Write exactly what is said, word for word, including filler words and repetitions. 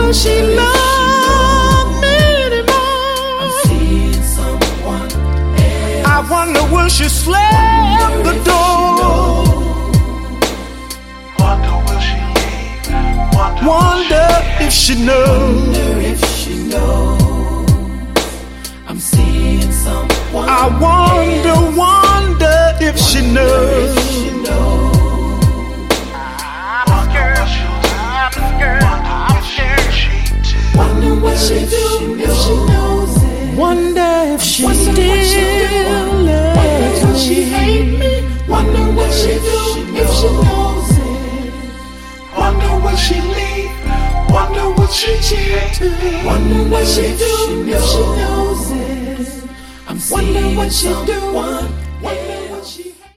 will she love me anymore? I'm seeing someone else. I wonder will she slam the door? Wonder will she leave? Wonder, Wonder if she knows. Wonder if she knows. I'm seeing someone I wonder, else. wonder if she knows. If she knows. Wonder what she do if she knows it. Wonder if she Wonder still what she do. loves Wonder will she me. hate me? Wonder what she do if she knows it. Wonder will she leave? Wonder will she hate me? Wonder what she do if she knows it. I'm Wonder seeing what she do. someone